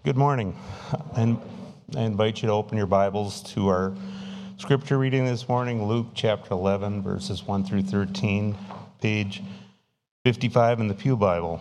Good morning. And I invite you to open your Bibles to our scripture reading this morning, Luke chapter 11, verses 1 through 13, page 55 in the Pew Bible.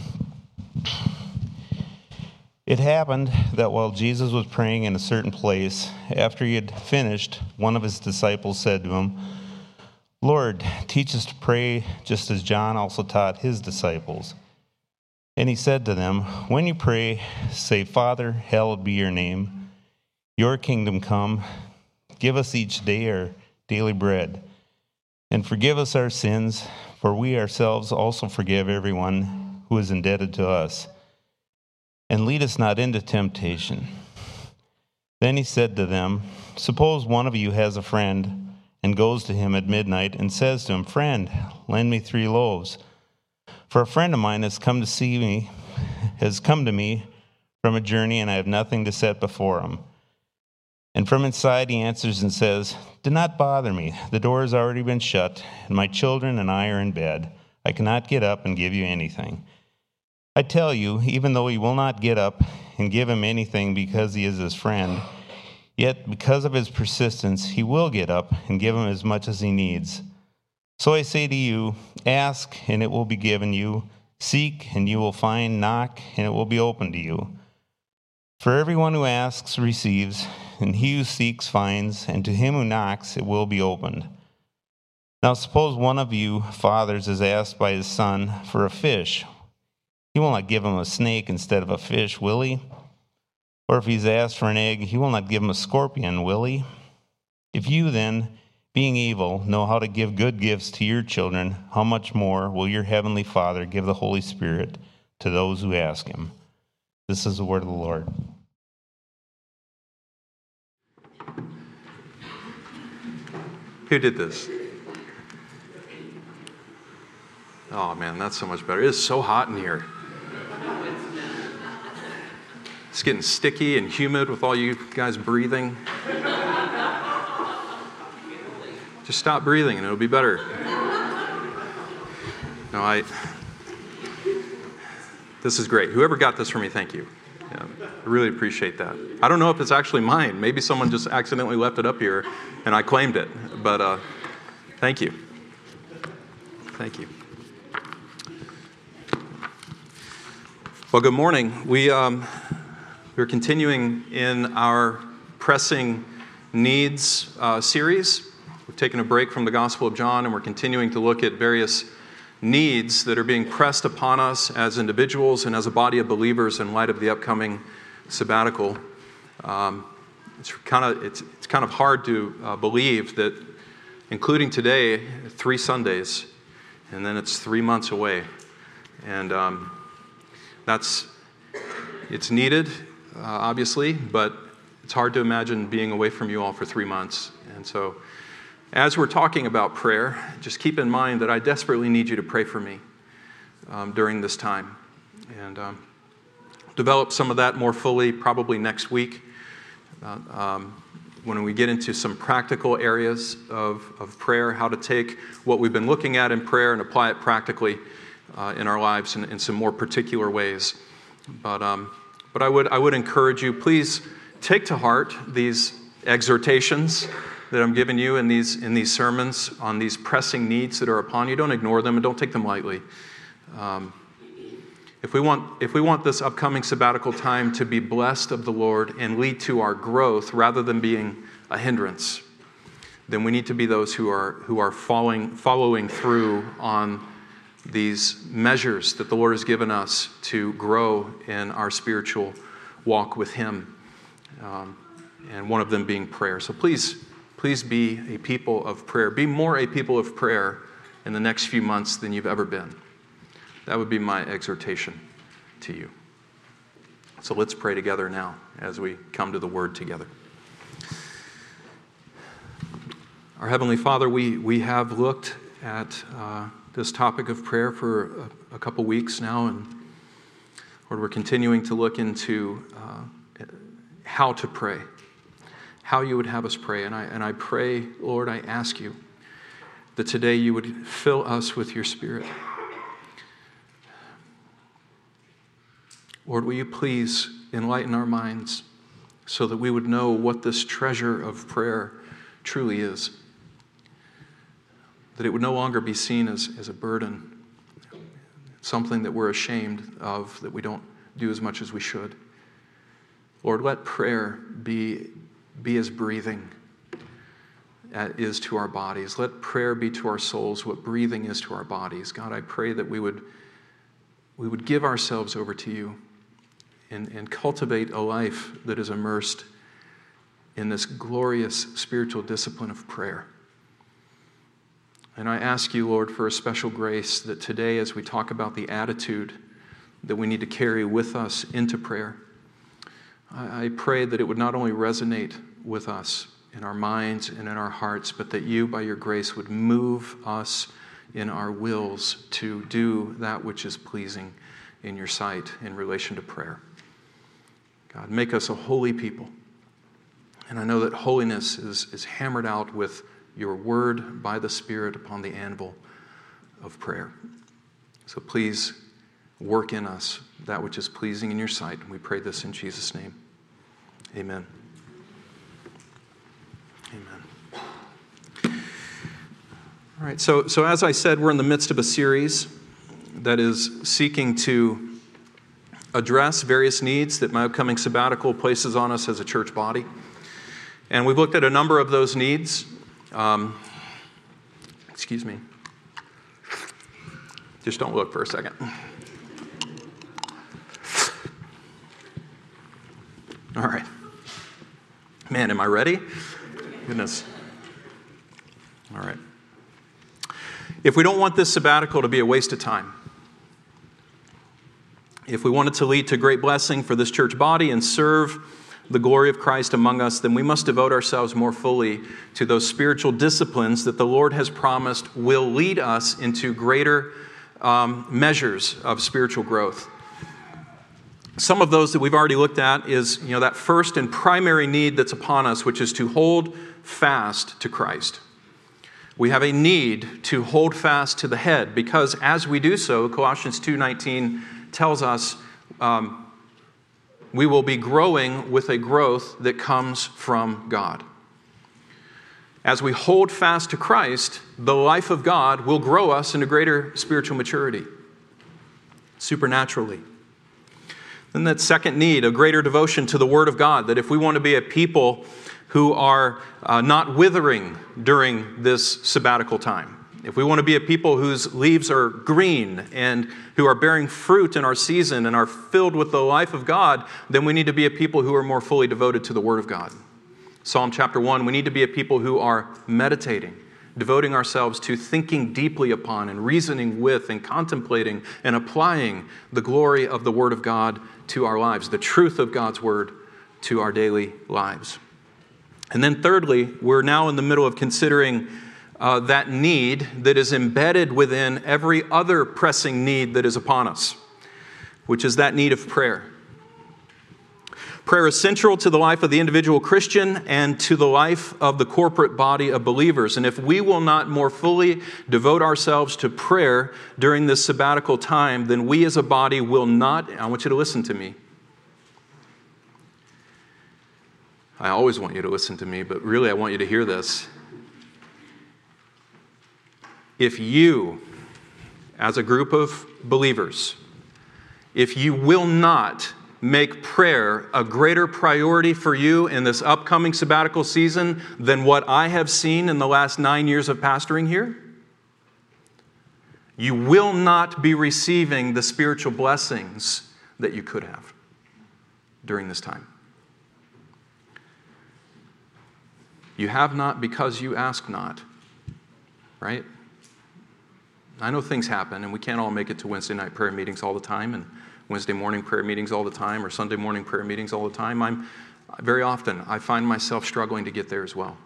It happened that while Jesus was praying in a certain place, after he had finished, one of his disciples said to him, "Lord, teach us to pray just as John also taught his disciples." And he said to them, "When you pray, say, 'Father, hallowed be your name. Your kingdom come. Give us each day our daily bread. And forgive us our sins, for we ourselves also forgive everyone who is indebted to us. And lead us not into temptation." Then he said to them, "Suppose one of you has a friend and goes to him at midnight and says to him, 'Friend, lend me 3 loaves. For a friend of mine has come to me from a journey, and I have nothing to set before him.' And from inside he answers and says, 'Do not bother me. The door has already been shut, and my children and I are in bed. I cannot get up and give you anything.' I tell you, even though he will not get up and give him anything because he is his friend, yet because of his persistence he will get up and give him as much as he needs. So I say to you, ask, and it will be given you. Seek, and you will find. Knock, and it will be opened to you. For everyone who asks receives, and he who seeks finds, and to him who knocks it will be opened. Now suppose one of you fathers is asked by his son for a fish. He will not give him a snake instead of a fish, will he? Or if he's asked for an egg, he will not give him a scorpion, will he? If you then, being evil, know how to give good gifts to your children, how much more will your heavenly Father give the Holy Spirit to those who ask him?" This is the word of the Lord. Who did this? Oh man, that's so much better. It is so hot in here. It's getting sticky and humid with all you guys breathing. Just stop breathing and it'll be better. No, this is great. Whoever got this for me, thank you. Yeah, I really appreciate that. I don't know if it's actually mine. Maybe someone just accidentally left it up here and I claimed it. But thank you. Thank you. Well, good morning. We're continuing in our Pressing Needs series. We've taken a break from the Gospel of John, and we're continuing to look at various needs that are being pressed upon us as individuals and as a body of believers in light of the upcoming sabbatical. It's kind of hard to believe that, including today, 3 Sundays, and then it's 3 months away, and it's needed, obviously, but it's hard to imagine being away from you all for 3 months, and so. As we're talking about prayer, just keep in mind that I desperately need you to pray for me during this time. And develop some of that more fully probably next week when we get into some practical areas of prayer, how to take what we've been looking at in prayer and apply it practically in our lives in some more particular ways. But I would encourage you, please take to heart these exhortations that I'm giving you in these sermons on these pressing needs that are upon you. Don't ignore them and don't take them lightly. If we want this upcoming sabbatical time to be blessed of the Lord and lead to our growth rather than being a hindrance, then we need to be those who are following through on these measures that the Lord has given us to grow in our spiritual walk with Him, and one of them being prayer. So please be a people of prayer. Be more a people of prayer in the next few months than you've ever been. That would be my exhortation to you. So let's pray together now as we come to the Word together. Our Heavenly Father, we have looked at this topic of prayer for a couple weeks now, and Lord, we're continuing to look into how to pray, how you would have us pray. And I pray, Lord, I ask you that today you would fill us with your Spirit. Lord, will you please enlighten our minds so that we would know what this treasure of prayer truly is, that it would no longer be seen as a burden, something that we're ashamed of, that we don't do as much as we should. Lord, let prayer be as breathing is to our bodies. Let prayer be to our souls what breathing is to our bodies. God, I pray that we would give ourselves over to you and cultivate a life that is immersed in this glorious spiritual discipline of prayer. And I ask you, Lord, for a special grace that today, as we talk about the attitude that we need to carry with us into prayer, I pray that it would not only resonate with us in our minds and in our hearts, but that you, by your grace, would move us in our wills to do that which is pleasing in your sight in relation to prayer. God, make us a holy people. And I know that holiness is hammered out with your word by the Spirit upon the anvil of prayer. So please work in us that which is pleasing in your sight. And we pray this in Jesus' name. Amen. Amen. All right, so as I said, we're in the midst of a series that is seeking to address various needs that my upcoming sabbatical places on us as a church body. And we've looked at a number of those needs. Excuse me. Just don't look for a second. All right. Man, am I ready? Goodness. All right. If we don't want this sabbatical to be a waste of time, if we want it to lead to great blessing for this church body and serve the glory of Christ among us, then we must devote ourselves more fully to those spiritual disciplines that the Lord has promised will lead us into greater measures of spiritual growth. Some of those that we've already looked at is, that first and primary need that's upon us, which is to hold fast to Christ. We have a need to hold fast to the head because as we do so, Colossians 2:19 tells us we will be growing with a growth that comes from God. As we hold fast to Christ, the life of God will grow us into greater spiritual maturity, supernaturally. Then that second need, a greater devotion to the Word of God, that if we want to be a people who are not withering during this sabbatical time, if we want to be a people whose leaves are green and who are bearing fruit in our season and are filled with the life of God, then we need to be a people who are more fully devoted to the Word of God. Psalm chapter 1, we need to be a people who are meditating, devoting ourselves to thinking deeply upon and reasoning with and contemplating and applying the glory of the Word of God to our lives, the truth of God's Word to our daily lives. And then thirdly, we're now in the middle of considering that need that is embedded within every other pressing need that is upon us, which is that need of prayer. Prayer is central to the life of the individual Christian and to the life of the corporate body of believers. And if we will not more fully devote ourselves to prayer during this sabbatical time, then we as a body will not, I want you to listen to me. I always want you to listen to me, but really I want you to hear this. If you, as a group of believers, if you will not make prayer a greater priority for you in this upcoming sabbatical season than what I have seen in the last 9 years of pastoring here, you will not be receiving the spiritual blessings that you could have during this time. You have not because you ask not, right? I know things happen, and we can't all make it to Wednesday night prayer meetings all the time, and Wednesday morning prayer meetings all the time, or Sunday morning prayer meetings all the time. Very often, I find myself struggling to get there as well.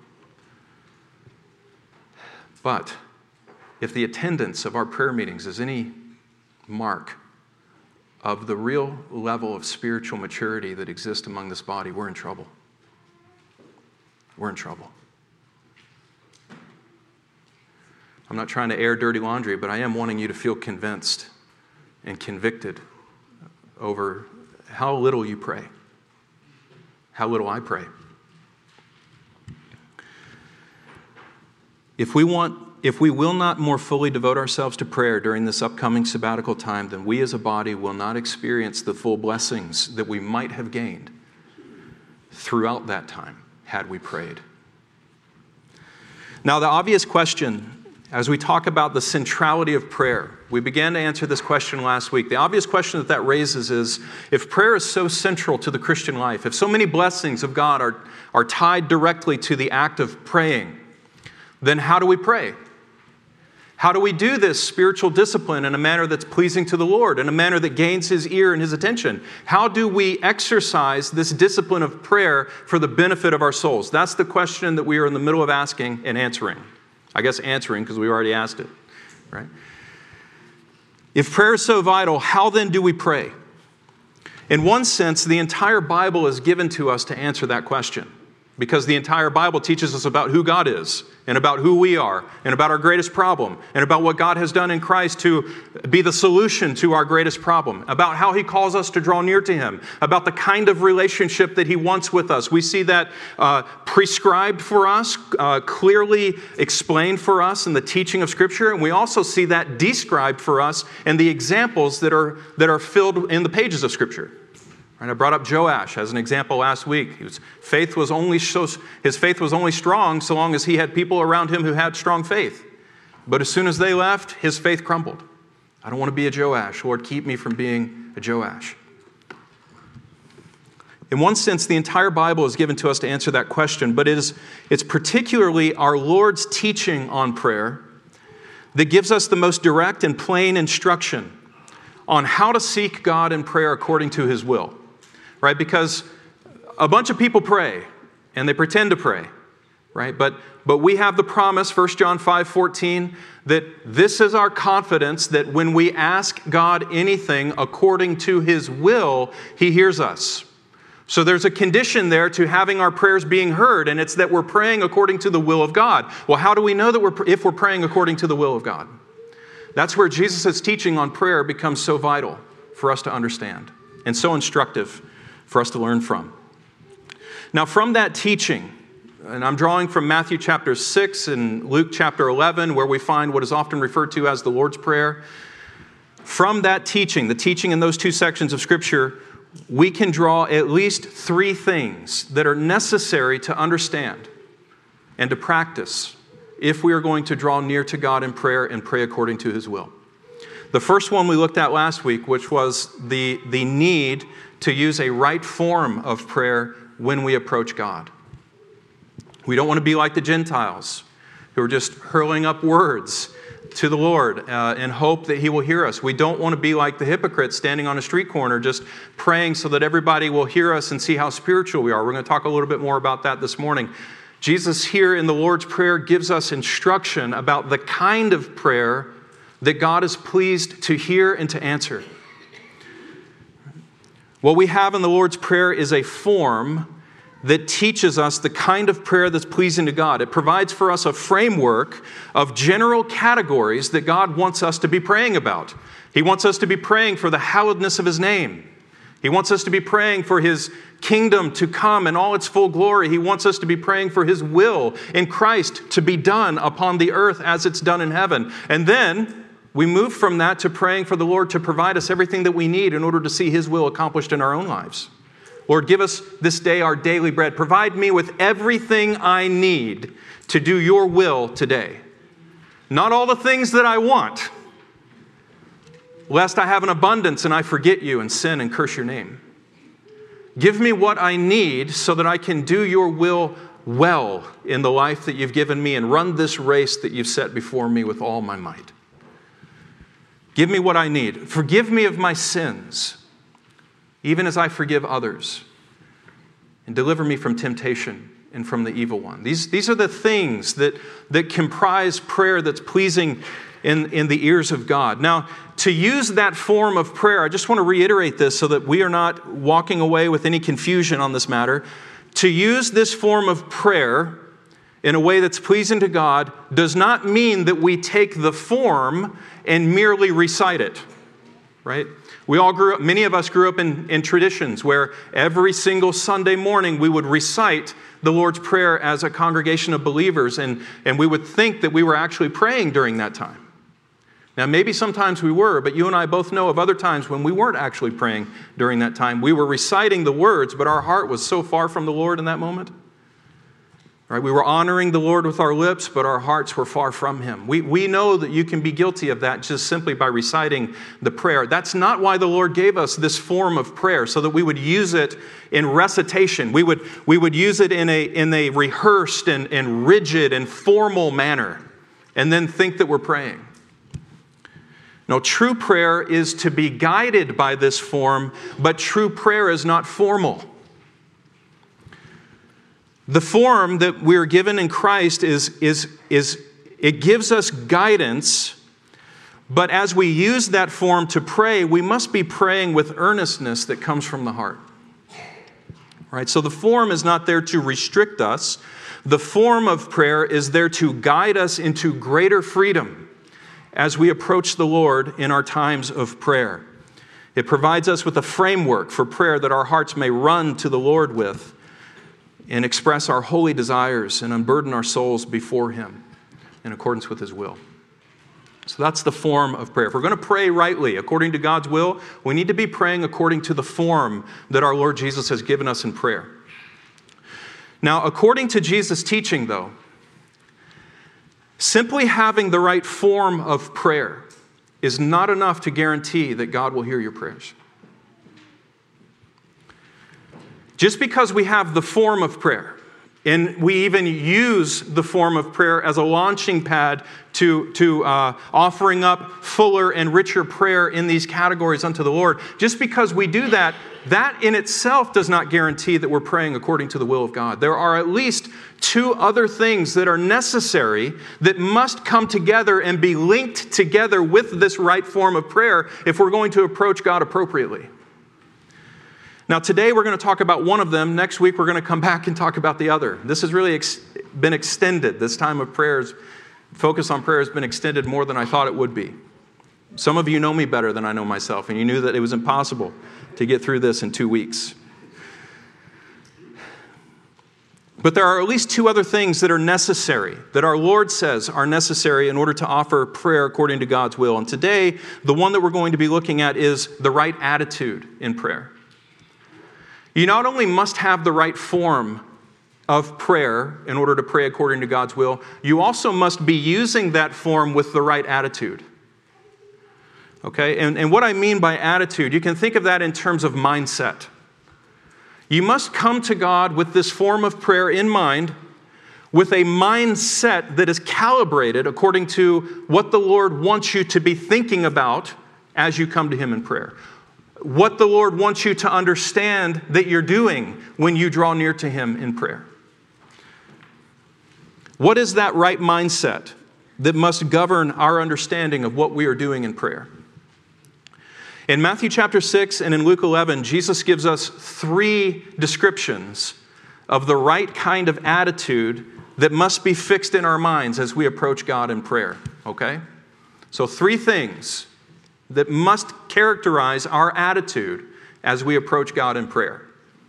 But if the attendance of our prayer meetings is any mark of the real level of spiritual maturity that exists among this body, we're in trouble. We're in trouble. I'm not trying to air dirty laundry, but I am wanting you to feel convinced and convicted over how little you pray, how little I pray. If we will not more fully devote ourselves to prayer during this upcoming sabbatical time, then we as a body will not experience the full blessings that we might have gained throughout that time had we prayed. Now, the obvious question, as we talk about the centrality of prayer, we began to answer this question last week. The obvious question that raises is, if prayer is so central to the Christian life, if so many blessings of God are tied directly to the act of praying, then how do we pray? How do we do this spiritual discipline in a manner that's pleasing to the Lord, in a manner that gains His ear and His attention? How do we exercise this discipline of prayer for the benefit of our souls? That's the question that we are in the middle of asking and answering. I guess answering because we already asked it, right? If prayer is so vital, how then do we pray? In one sense, the entire Bible is given to us to answer that question, because the entire Bible teaches us about who God is and about who we are and about our greatest problem and about what God has done in Christ to be the solution to our greatest problem, about how He calls us to draw near to Him, about the kind of relationship that He wants with us. We see that prescribed for us, clearly explained for us in the teaching of Scripture, and we also see that described for us in the examples that are filled in the pages of Scripture. And I brought up Joash as an example last week. His faith was only strong so long as he had people around him who had strong faith. But as soon as they left, his faith crumbled. I don't want to be a Joash. Lord, keep me from being a Joash. In one sense, the entire Bible is given to us to answer that question, but it's particularly our Lord's teaching on prayer that gives us the most direct and plain instruction on how to seek God in prayer according to His will. Right? Because a bunch of people pray, and they pretend to pray, right? But we have the promise, 1 John 5:14, that this is our confidence that when we ask God anything according to His will, He hears us. So there's a condition there to having our prayers being heard, and it's that we're praying according to the will of God. Well, how do we know that if we're praying according to the will of God? That's where Jesus' teaching on prayer becomes so vital for us to understand and so instructive for us to learn from. Now, from that teaching, and I'm drawing from Matthew chapter 6 and Luke chapter 11, where we find what is often referred to as the Lord's Prayer. From that teaching, the teaching in those two sections of Scripture, we can draw at least three things that are necessary to understand and to practice if we are going to draw near to God in prayer and pray according to His will. The first one we looked at last week, which was the need to use a right form of prayer when we approach God. We don't want to be like the Gentiles who are just hurling up words to the Lord in hope that He will hear us. We don't want to be like the hypocrites standing on a street corner just praying so that everybody will hear us and see how spiritual we are. We're going to talk a little bit more about that this morning. Jesus here in the Lord's Prayer gives us instruction about the kind of prayer that God is pleased to hear and to answer. What we have in the Lord's Prayer is a form that teaches us the kind of prayer that's pleasing to God. It provides for us a framework of general categories that God wants us to be praying about. He wants us to be praying for the hallowedness of His name. He wants us to be praying for His kingdom to come in all its full glory. He wants us to be praying for His will in Christ to be done upon the earth as it's done in heaven. And then we move from that to praying for the Lord to provide us everything that we need in order to see His will accomplished in our own lives. Lord, give us this day our daily bread. Provide me with everything I need to do Your will today. Not all the things that I want, lest I have an abundance and I forget You and sin and curse Your name. Give me what I need so that I can do Your will well in the life that You've given me and run this race that You've set before me with all my might. Give me what I need. Forgive me of my sins, even as I forgive others. And deliver me from temptation and from the evil one. These are the things that comprise prayer that's pleasing in the ears of God. Now, to use that form of prayer, I just want to reiterate this so that we are not walking away with any confusion on this matter. To use this form of prayer in a way that's pleasing to God does not mean that we take the form and merely recite it, right? Many of us grew up in traditions where every single Sunday morning we would recite the Lord's Prayer as a congregation of believers, and we would think that we were actually praying during that time. Now, maybe sometimes we were, but you and I both know of other times when we weren't actually praying during that time. We were reciting the words, but our heart was so far from the Lord in that moment. Right? We were honoring the Lord with our lips, but our hearts were far from Him. We know that you can be guilty of that just simply by reciting the prayer. That's not why the Lord gave us this form of prayer, so that we would use it in recitation. We would use it in a rehearsed and rigid and formal manner, and then think that we're praying. No, true prayer is to be guided by this form, but true prayer is not formal. The form that we're given in Christ it gives us guidance, but as we use that form to pray, we must be praying with earnestness that comes from the heart. Right? So the form is not there to restrict us. The form of prayer is there to guide us into greater freedom as we approach the Lord in our times of prayer. It provides us with a framework for prayer that our hearts may run to the Lord with and express our holy desires and unburden our souls before Him in accordance with His will. So that's the form of prayer. If we're going to pray rightly, according to God's will, we need to be praying according to the form that our Lord Jesus has given us in prayer. Now, according to Jesus' teaching, though, simply having the right form of prayer is not enough to guarantee that God will hear your prayers. Just because we have the form of prayer, and we even use the form of prayer as a launching pad to offering up fuller and richer prayer in these categories unto the Lord, just because we do that, that in itself does not guarantee that we're praying according to the will of God. There are at least two other things that are necessary that must come together and be linked together with this right form of prayer if we're going to approach God appropriately. Now, today we're going to talk about one of them. Next week we're going to come back and talk about the other. This has really been extended. This time of prayers, focus on prayer has been extended more than I thought it would be. Some of you know me better than I know myself, and you knew that it was impossible to get through this in 2 weeks. But there are at least two other things that are necessary, that our Lord says are necessary in order to offer prayer according to God's will. And today, the one that we're going to be looking at is the right attitude in prayer. You not only must have the right form of prayer in order to pray according to God's will, you also must be using that form with the right attitude. Okay? And what I mean by attitude, you can think of that in terms of mindset. You must come to God with this form of prayer in mind, with a mindset that is calibrated according to what the Lord wants you to be thinking about as you come to Him in prayer. What the Lord wants you to understand that you're doing when you draw near to Him in prayer. What is that right mindset that must govern our understanding of what we are doing in prayer? In Matthew chapter 6 and in Luke 11, Jesus gives us 3 descriptions of the right kind of attitude that must be fixed in our minds as we approach God in prayer. Okay? So 3 things that must characterize our attitude as we approach God in prayer.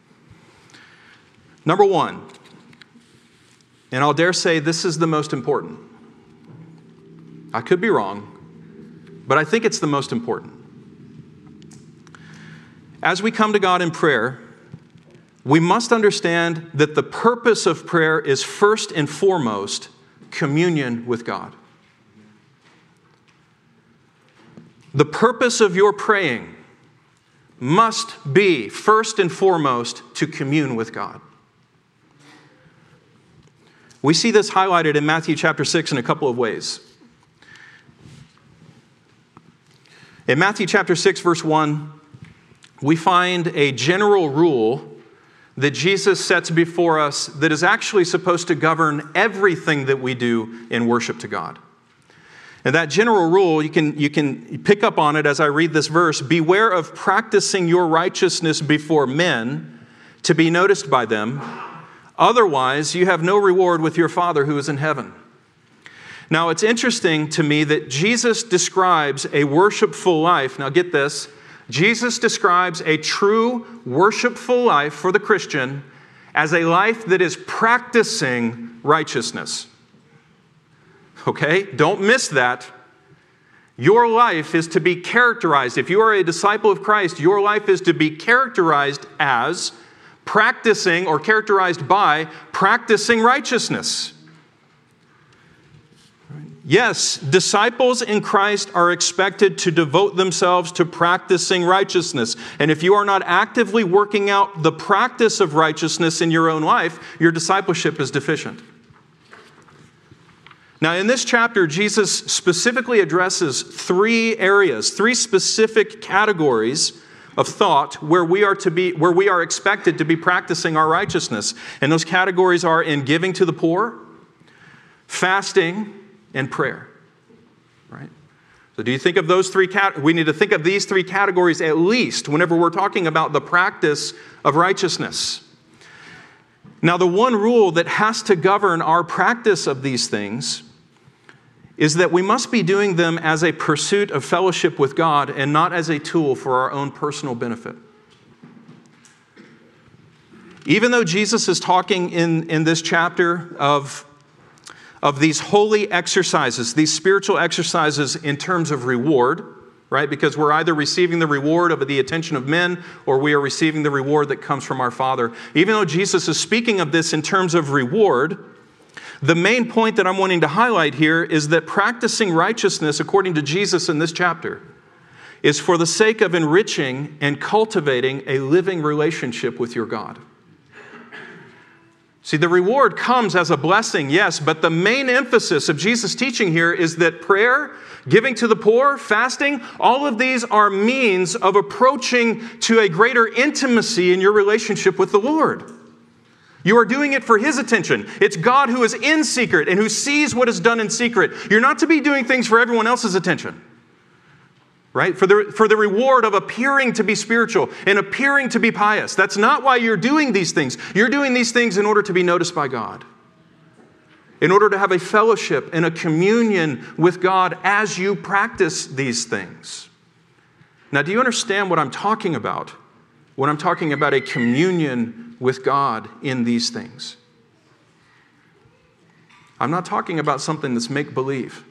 Number 1, and I'll dare say this is the most important. I could be wrong, but I think it's the most important. As we come to God in prayer, we must understand that the purpose of prayer is first and foremost communion with God. The purpose of your praying must be, first and foremost, to commune with God. We see this highlighted in Matthew chapter 6 in a couple of ways. In Matthew chapter 6, verse 1, we find a general rule that Jesus sets before us that is actually supposed to govern everything that we do in worship to God. And that general rule, you can pick up on it as I read this verse. Beware of practicing your righteousness before men to be noticed by them. Otherwise, you have no reward with your Father who is in heaven. Now, it's interesting to me that Jesus describes a worshipful life. Now, get this. Jesus describes a true worshipful life for the Christian as a life that is practicing righteousness. Okay? Don't miss that. Your life is to be characterized. If you are a disciple of Christ, your life is to be characterized as practicing or characterized by practicing righteousness. Yes, disciples in Christ are expected to devote themselves to practicing righteousness. And if you are not actively working out the practice of righteousness in your own life, your discipleship is deficient. Now, in this chapter, Jesus specifically addresses three areas, three specific categories of thought where we are expected to be practicing our righteousness. And those categories are in giving to the poor, fasting, and prayer. Right? So do you think of those three we need to think of these three categories at least whenever we're talking about the practice of righteousness. Now, the one rule that has to govern our practice of these things is that we must be doing them as a pursuit of fellowship with God and not as a tool for our own personal benefit. Even though Jesus is talking in this chapter of these holy exercises, these spiritual exercises in terms of reward, right? Because we're either receiving the reward of the attention of men or we are receiving the reward that comes from our Father. Even though Jesus is speaking of this in terms of reward, the main point that I'm wanting to highlight here is that practicing righteousness, according to Jesus in this chapter, is for the sake of enriching and cultivating a living relationship with your God. See, the reward comes as a blessing, yes, but the main emphasis of Jesus' teaching here is that prayer, giving to the poor, fasting, all of these are means of approaching to a greater intimacy in your relationship with the Lord. You are doing it for His attention. It's God who is in secret and who sees what is done in secret. You're not to be doing things for everyone else's attention. Right? For the reward of appearing to be spiritual and appearing to be pious. That's not why you're doing these things. You're doing these things in order to be noticed by God. In order to have a fellowship and a communion with God as you practice these things. Now, do you understand what I'm talking about when I'm talking about a communion with God in these things? I'm not talking about something that's make-believe.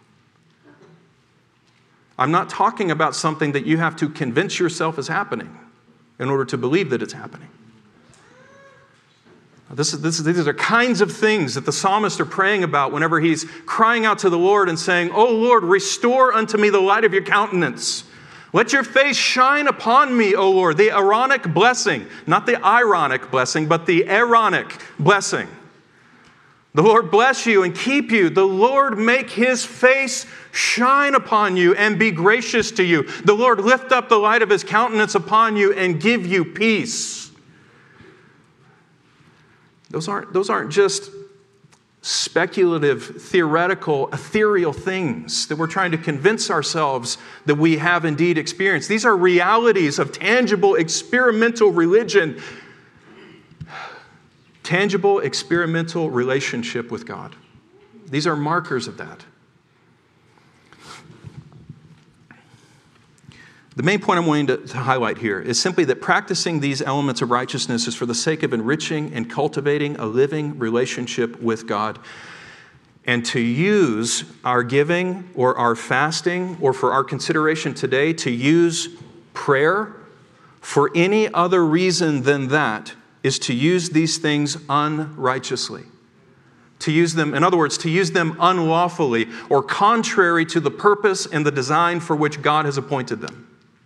I'm not talking about something that you have to convince yourself is happening in order to believe that it's happening. These are kinds of things that the psalmist are praying about whenever he's crying out to the Lord and saying, "Oh Lord, restore unto me the light of your countenance. Let your face shine upon me, O Lord." The Aaronic blessing, not the ironic blessing, but the Aaronic blessing. The Lord bless you and keep you. The Lord make His face shine upon you and be gracious to you. The Lord lift up the light of His countenance upon you and give you peace. Those aren't just speculative, theoretical, ethereal things that we're trying to convince ourselves that we have indeed experienced. These are realities of tangible, experimental religion. Tangible, experimental relationship with God. These are markers of that. The main point I'm wanting to highlight here is simply that practicing these elements of righteousness is for the sake of enriching and cultivating a living relationship with God. And to use our giving or our fasting or for our consideration today, to use prayer for any other reason than that is to use these things unrighteously. To use them, in other words, to use them unlawfully or contrary to the purpose and the design for which God has appointed them.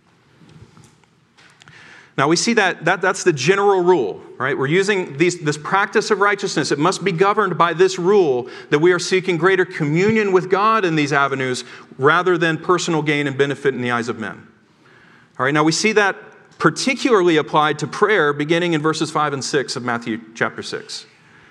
Now we see that's the general rule, right? We're using this practice of righteousness. It must be governed by this rule that we are seeking greater communion with God in these avenues rather than personal gain and benefit in the eyes of men. All right, now we see that particularly applied to prayer beginning in verses 5 and 6 of Matthew chapter 6.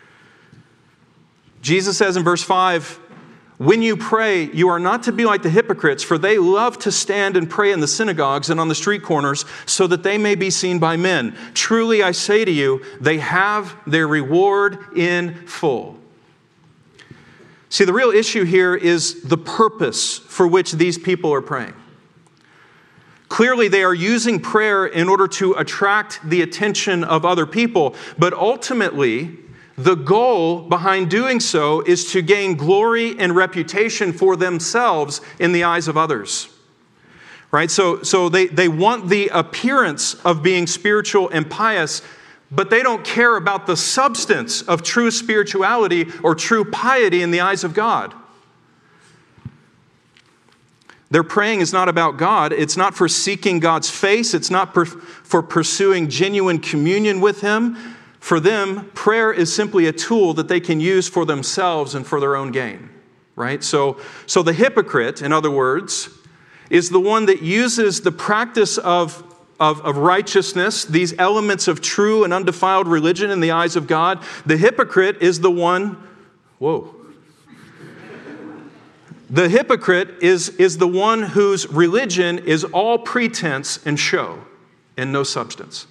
Jesus says in verse 5, "When you pray, you are not to be like the hypocrites, for they love to stand and pray in the synagogues and on the street corners so that they may be seen by men. Truly I say to you, they have their reward in full." See, the real issue here is the purpose for which these people are praying. Clearly, they are using prayer in order to attract the attention of other people, but ultimately, the goal behind doing so is to gain glory and reputation for themselves in the eyes of others. Right? So they want the appearance of being spiritual and pious, but they don't care about the substance of true spirituality or true piety in the eyes of God. Their praying is not about God. It's not for seeking God's face. It's not for pursuing genuine communion with Him. For them, prayer is simply a tool that they can use for themselves and for their own gain. Right? So the hypocrite, in other words, is the one that uses the practice of righteousness, these elements of true and undefiled religion in the eyes of God. The hypocrite is the one, The hypocrite is the one whose religion is all pretense and show and no substance.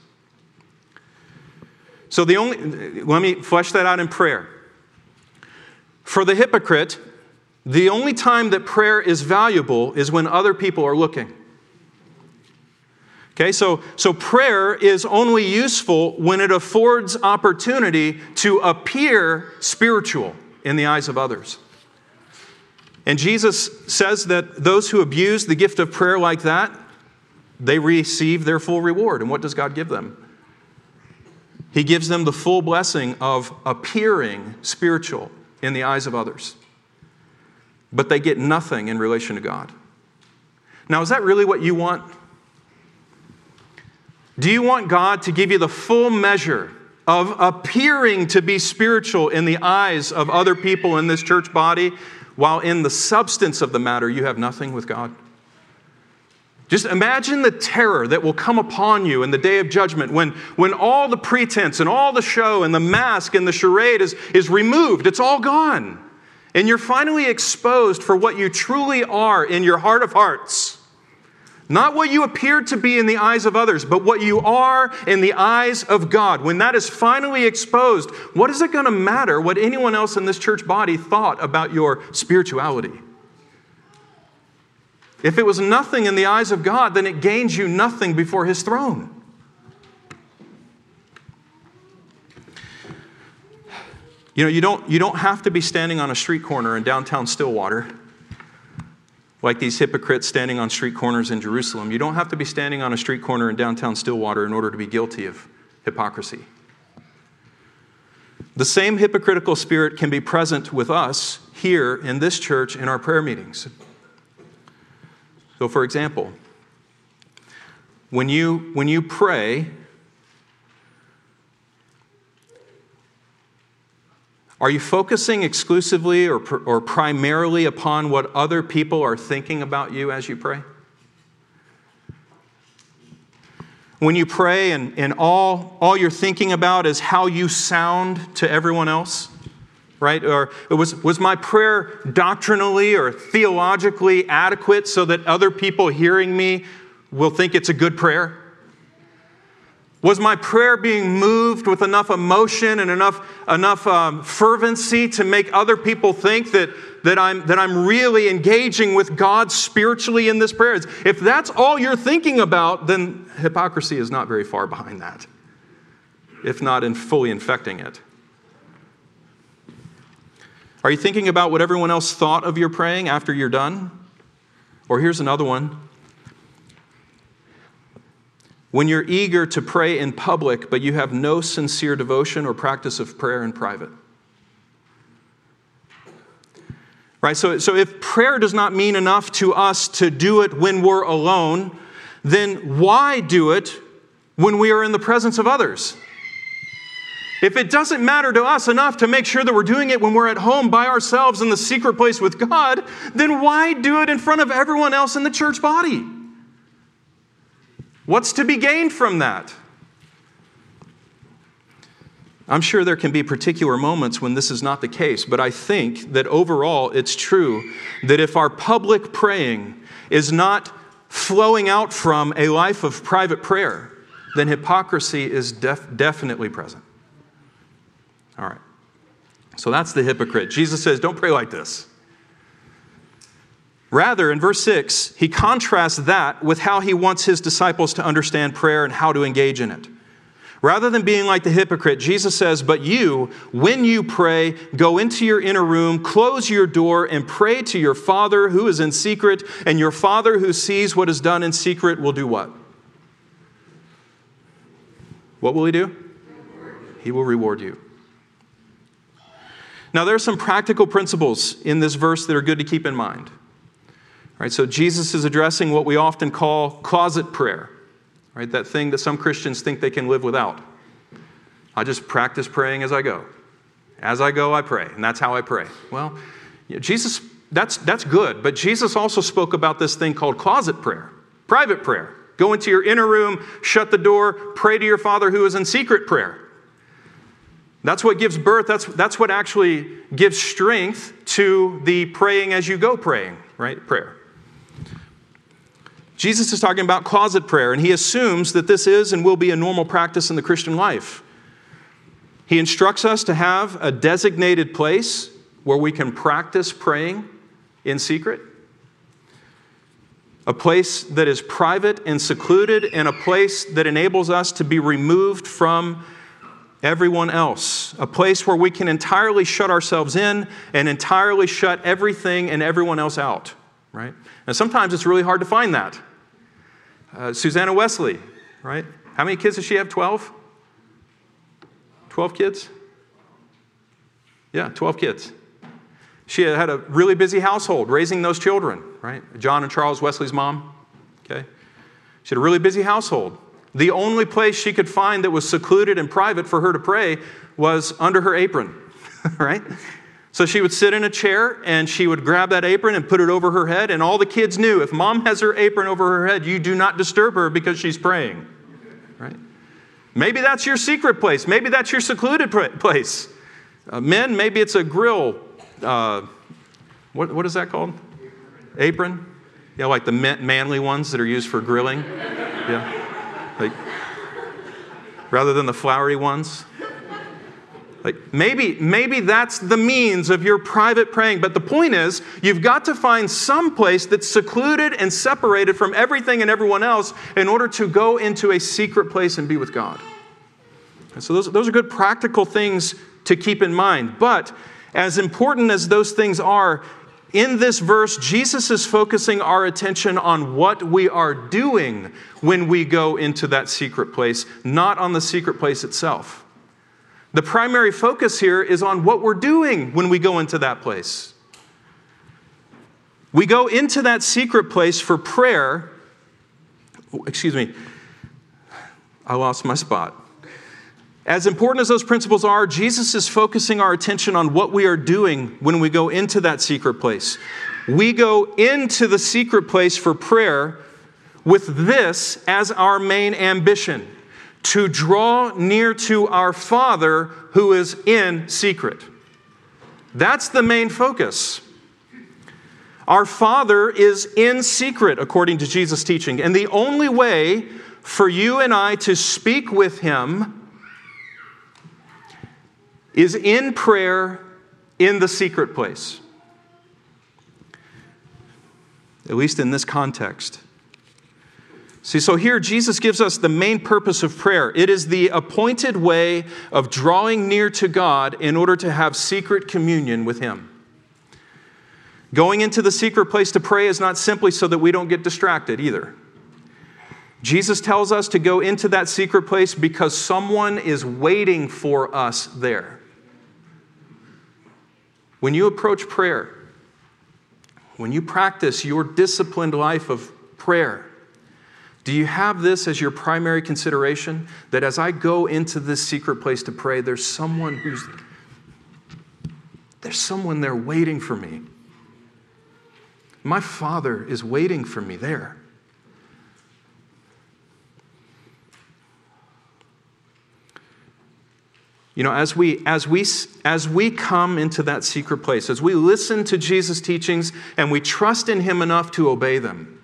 So let me flesh that out in prayer. For the hypocrite, the only time that prayer is valuable is when other people are looking. Okay, so prayer is only useful when it affords opportunity to appear spiritual in the eyes of others. And Jesus says that those who abuse the gift of prayer like that, they receive their full reward. And what does God give them? He gives them the full blessing of appearing spiritual in the eyes of others. But they get nothing in relation to God. Now, is that really what you want? Do you want God to give you the full measure of appearing to be spiritual in the eyes of other people in this church body, while in the substance of the matter you have nothing with God? Just imagine the terror that will come upon you in the day of judgment when all the pretense and all the show and the mask and the charade is removed. It's all gone. And you're finally exposed for what you truly are in your heart of hearts. Not what you appear to be in the eyes of others, but what you are in the eyes of God. When that is finally exposed, what is it going to matter what anyone else in this church body thought about your spirituality? If it was nothing in the eyes of God, then it gains you nothing before His throne. You know, you don't have to be standing on a street corner in downtown Stillwater like these hypocrites standing on street corners in Jerusalem. You don't have to be standing on a street corner in downtown Stillwater in order to be guilty of hypocrisy. The same hypocritical spirit can be present with us here in this church in our prayer meetings. So, for example, when you pray, are you focusing exclusively or primarily upon what other people are thinking about you as you pray? When you pray and all you're thinking about is how you sound to everyone else, right? Or was my prayer doctrinally or theologically adequate so that other people hearing me will think it's a good prayer? Was my prayer being moved with enough emotion and enough fervency to make other people think that I'm really engaging with God spiritually in this prayer? If that's all you're thinking about, then hypocrisy is not very far behind that, if not in fully infecting it. Are you thinking about what everyone else thought of your praying after you're done? Or here's another one. When you're eager to pray in public, but you have no sincere devotion or practice of prayer in private. Right? So if prayer does not mean enough to us to do it when we're alone, then why do it when we are in the presence of others? If it doesn't matter to us enough to make sure that we're doing it when we're at home by ourselves in the secret place with God, then why do it in front of everyone else in the church body? What's to be gained from that? I'm sure there can be particular moments when this is not the case, but I think that overall it's true that if our public praying is not flowing out from a life of private prayer, then hypocrisy is definitely present. All right. So that's the hypocrite. Jesus says, don't pray like this. Rather, in verse 6, he contrasts that with how he wants his disciples to understand prayer and how to engage in it. Rather than being like the hypocrite, Jesus says, "But you, when you pray, go into your inner room, close your door, and pray to your Father who is in secret, and your Father who sees what is done in secret will do what?" What will he do? He will reward you. Now, there are some practical principles in this verse that are good to keep in mind. Right, so Jesus is addressing what we often call closet prayer, right? That thing that some Christians think they can live without. I just practice praying as I go. As I go, I pray, and that's how I pray. Well, Jesus, that's good, but Jesus also spoke about this thing called closet prayer, private prayer. Go into your inner room, shut the door, pray to your Father who is in secret prayer. That's what gives birth, that's what actually gives strength to the praying as you go praying, right? Prayer. Jesus is talking about closet prayer, and he assumes that this is and will be a normal practice in the Christian life. He instructs us to have a designated place where we can practice praying in secret, a place that is private and secluded, and a place that enables us to be removed from everyone else, a place where we can entirely shut ourselves in and entirely shut everything and everyone else out, right? And sometimes it's really hard to find that. Susanna Wesley, right? How many kids does she have? 12? 12 kids? Yeah, 12 kids. She had a really busy household raising those children, right? John and Charles Wesley's mom, okay? She had a really busy household. The only place she could find that was secluded and private for her to pray was under her apron, right? So she would sit in a chair and she would grab that apron and put it over her head, and all the kids knew if mom has her apron over her head, you do not disturb her because she's praying, right? Maybe that's your secret place. Maybe that's your secluded place. Men, maybe it's a grill. What is that called? Apron? Yeah, like the manly ones that are used for grilling. Yeah, like rather than the flowery ones. Like maybe that's the means of your private praying. But the point is, you've got to find some place that's secluded and separated from everything and everyone else in order to go into a secret place and be with God. And so those are good practical things to keep in mind. But as important as those things are, in this verse, Jesus is focusing our attention on what we are doing when we go into that secret place, not on the secret place itself. The primary focus here is on what we're doing when we go into that place. We go into that secret place for prayer. Excuse me. I lost my spot. As important as those principles are, Jesus is focusing our attention on what we are doing when we go into that secret place. We go into the secret place for prayer with this as our main ambition: to draw near to our Father who is in secret. That's the main focus. Our Father is in secret, according to Jesus' teaching. And the only way for you and I to speak with Him is in prayer in the secret place. At least in this context. See, so here Jesus gives us the main purpose of prayer. It is the appointed way of drawing near to God in order to have secret communion with Him. Going into the secret place to pray is not simply so that we don't get distracted either. Jesus tells us to go into that secret place because someone is waiting for us there. When you approach prayer, when you practice your disciplined life of prayer, do you have this as your primary consideration? That as I go into this secret place to pray, there's someone there waiting for me. My Father is waiting for me there. You know, as we come into that secret place, as we listen to Jesus' teachings and we trust in Him enough to obey them,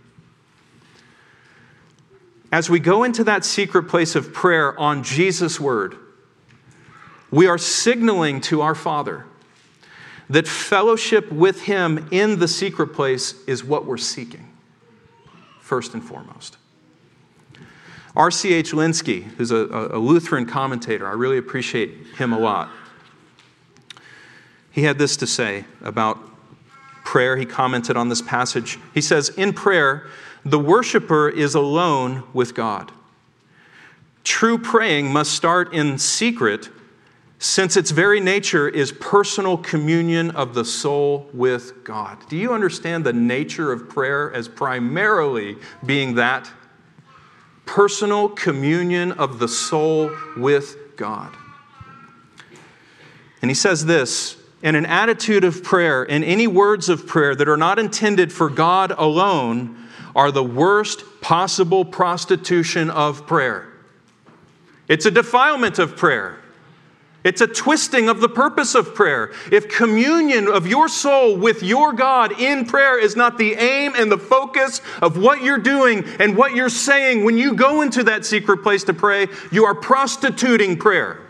as we go into that secret place of prayer on Jesus' word, we are signaling to our Father that fellowship with him in the secret place is what we're seeking, first and foremost. R.C.H. Linsky, who's a Lutheran commentator, I really appreciate him a lot. He had this to say about prayer. He commented on this passage. He says, in prayer, the worshiper is alone with God. True praying must start in secret, since its very nature is personal communion of the soul with God. Do you understand the nature of prayer as primarily being that? Personal communion of the soul with God. And he says this, and an attitude of prayer and any words of prayer that are not intended for God alone are the worst possible prostitution of prayer. It's a defilement of prayer. It's a twisting of the purpose of prayer. If communion of your soul with your God in prayer is not the aim and the focus of what you're doing and what you're saying when you go into that secret place to pray, you are prostituting prayer.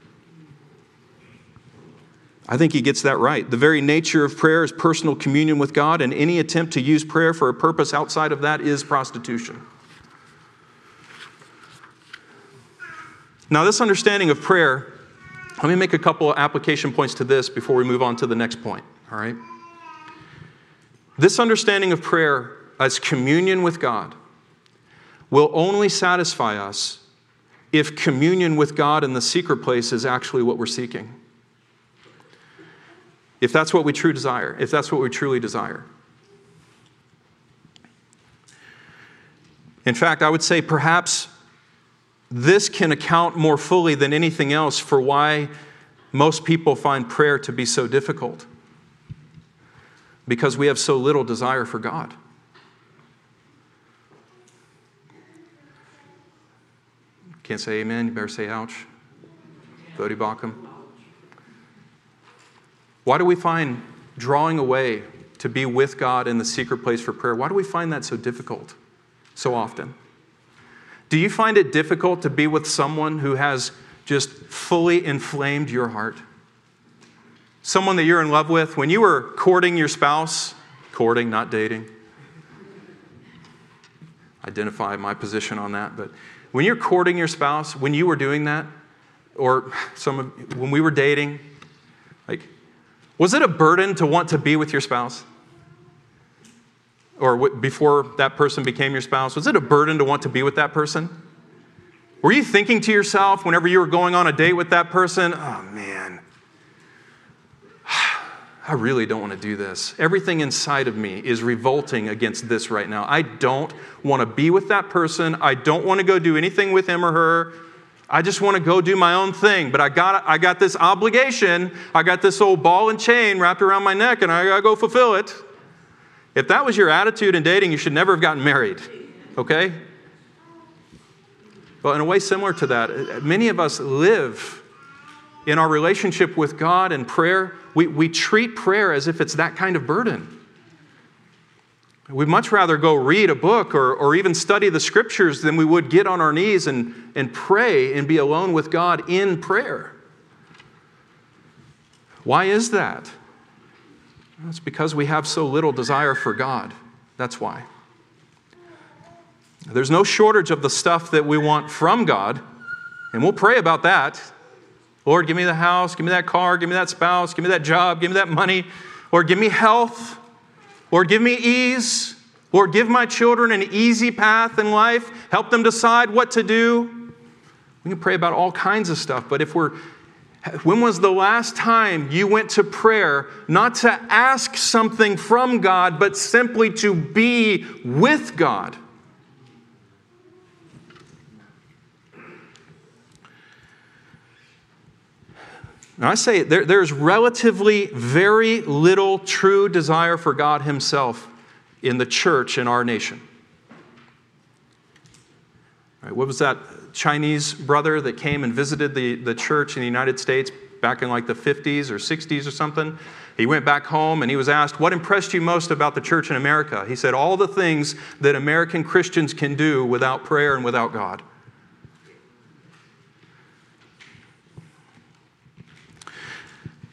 I think he gets that right. The very nature of prayer is personal communion with God, and any attempt to use prayer for a purpose outside of that is prostitution. Now, this understanding of prayer, let me make a couple of application points to this before we move on to the next point, all right? This understanding of prayer as communion with God will only satisfy us if communion with God in the secret place is actually what we're seeking. If that's what we truly desire, if that's what we truly desire. In fact, I would say perhaps this can account more fully than anything else for why most people find prayer to be so difficult. Because we have so little desire for God. Can't say amen, you better say ouch. Bodhi Bakum. Why do we find drawing away to be with God in the secret place for prayer, why do we find that so difficult so often? Do you find it difficult to be with someone who has just fully inflamed your heart? Someone that you're in love with. When you were courting your spouse, courting, not dating. Identify my position on that. But when you're courting your spouse, when you were doing that, or when we were dating, was it a burden to want to be with your spouse? Or before that person became your spouse, was it a burden to want to be with that person? Were you thinking to yourself whenever you were going on a date with that person, oh man, I really don't want to do this. Everything inside of me is revolting against this right now. I don't want to be with that person. I don't want to go do anything with him or her. I just want to go do my own thing. But I got this obligation. I got this old ball and chain wrapped around my neck, and I got to go fulfill it. If that was your attitude in dating, you should never have gotten married, okay? Well, in a way similar to that, many of us live in our relationship with God and prayer. We treat prayer as if it's that kind of burden. We'd much rather go read a book or even study the scriptures than we would get on our knees and pray and be alone with God in prayer. Why is that? It's because we have so little desire for God. That's why. There's no shortage of the stuff that we want from God, and we'll pray about that. Lord, give me the house, give me that car, give me that spouse, give me that job, give me that money. Lord, give me health. Lord, give me ease. Lord, give my children an easy path in life. Help them decide what to do. We can pray about all kinds of stuff, but when was the last time you went to prayer not to ask something from God, but simply to be with God? Now I say there's relatively very little true desire for God Himself in the church in our nation. Right, what was that Chinese brother that came and visited the church in the United States back in like the 50s or 60s or something? He went back home and he was asked, what impressed you most about the church in America? He said, all the things that American Christians can do without prayer and without God.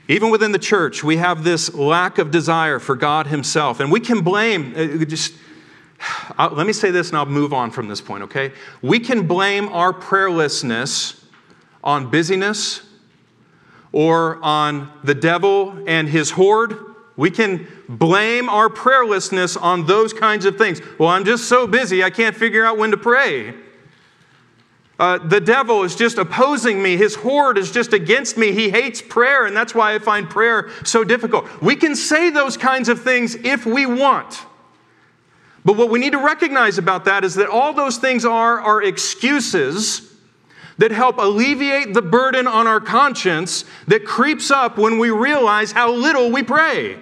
Even within the church, we have this lack of desire for God himself. And we can blame, let me say this and I'll move on from this point, okay? We can blame our prayerlessness on busyness or on the devil and his horde. We can blame our prayerlessness on those kinds of things. Well, I'm just so busy, I can't figure out when to pray. The devil is just opposing me. His horde is just against me. He hates prayer, and that's why I find prayer so difficult. We can say those kinds of things if we want. But what we need to recognize about that is that all those things are excuses that help alleviate the burden on our conscience that creeps up when we realize how little we pray.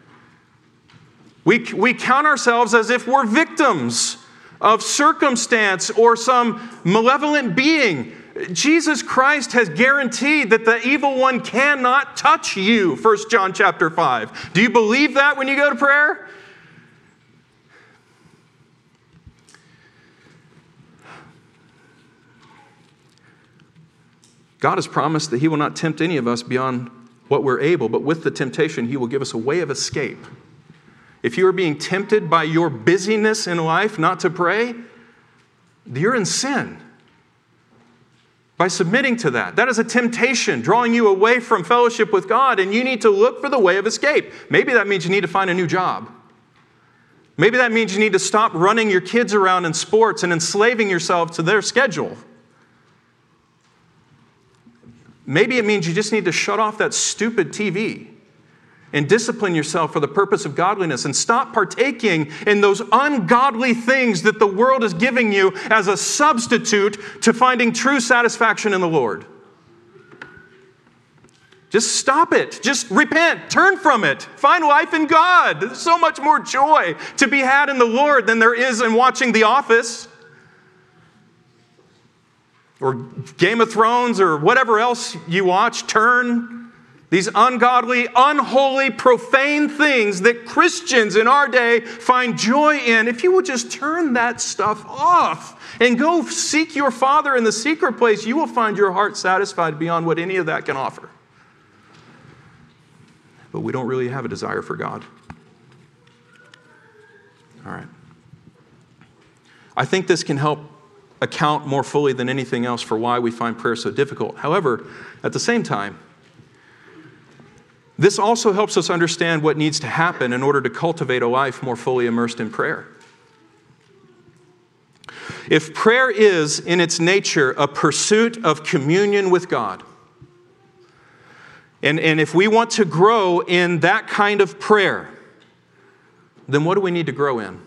We count ourselves as if we're victims of circumstance or some malevolent being. Jesus Christ has guaranteed that the evil one cannot touch you, 1 John chapter 5. Do you believe that when you go to prayer? God has promised that He will not tempt any of us beyond what we're able, but with the temptation, He will give us a way of escape. If you are being tempted by your busyness in life not to pray, you're in sin. By submitting to that. That is a temptation, drawing you away from fellowship with God, and you need to look for the way of escape. Maybe that means you need to find a new job. Maybe that means you need to stop running your kids around in sports and enslaving yourself to their schedule. Maybe it means you just need to shut off that stupid TV and discipline yourself for the purpose of godliness and stop partaking in those ungodly things that the world is giving you as a substitute to finding true satisfaction in the Lord. Just stop it. Just repent. Turn from it. Find life in God. There's so much more joy to be had in the Lord than there is in watching The Office or Game of Thrones or whatever else you watch. Turn. These ungodly, unholy, profane things that Christians in our day find joy in. If you will just turn that stuff off and go seek your Father in the secret place, you will find your heart satisfied beyond what any of that can offer. But we don't really have a desire for God. All right. I think this can help account more fully than anything else for why we find prayer so difficult. However, at the same time, this also helps us understand what needs to happen in order to cultivate a life more fully immersed in prayer. If prayer is, in its nature, a pursuit of communion with God, and if we want to grow in that kind of prayer, then what do we need to grow in?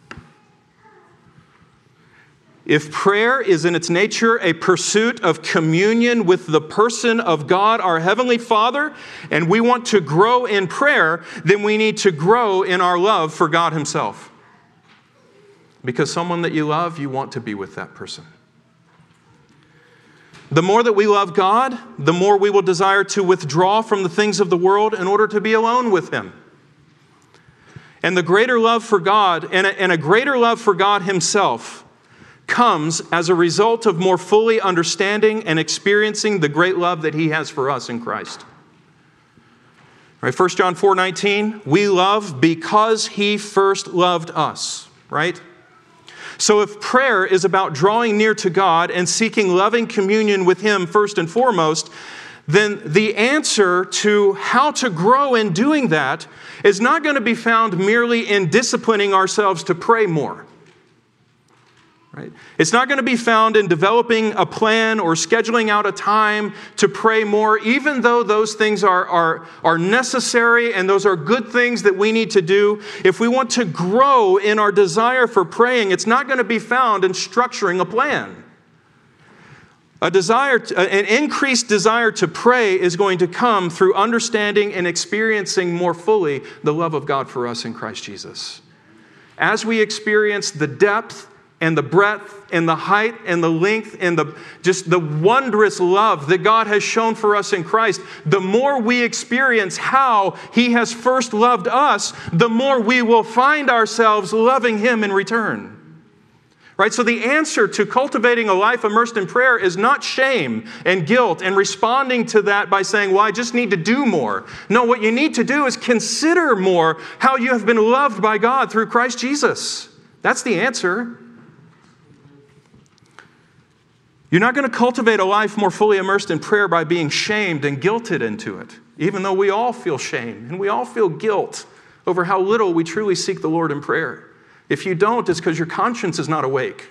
If prayer is in its nature a pursuit of communion with the person of God, our Heavenly Father, and we want to grow in prayer, then we need to grow in our love for God Himself. Because someone that you love, you want to be with that person. The more that we love God, the more we will desire to withdraw from the things of the world in order to be alone with Him. And the greater love for God, and a greater love for God Himself, comes as a result of more fully understanding and experiencing the great love that He has for us in Christ. Right, 1 John 4:19, we love because He first loved us, right? So if prayer is about drawing near to God and seeking loving communion with Him first and foremost, then the answer to how to grow in doing that is not going to be found merely in disciplining ourselves to pray more. Right? It's not going to be found in developing a plan or scheduling out a time to pray more, even though those things are necessary and those are good things that we need to do. If we want to grow in our desire for praying, it's not going to be found in structuring a plan. An increased desire to pray is going to come through understanding and experiencing more fully the love of God for us in Christ Jesus. As we experience the depth and the breadth and the height and the length and just the wondrous love that God has shown for us in Christ, the more we experience how He has first loved us, the more we will find ourselves loving Him in return. Right? So the answer to cultivating a life immersed in prayer is not shame and guilt and responding to that by saying, well, I just need to do more. No, what you need to do is consider more how you have been loved by God through Christ Jesus. That's the answer. You're not going to cultivate a life more fully immersed in prayer by being shamed and guilted into it, even though we all feel shame and we all feel guilt over how little we truly seek the Lord in prayer. If you don't, it's because your conscience is not awake.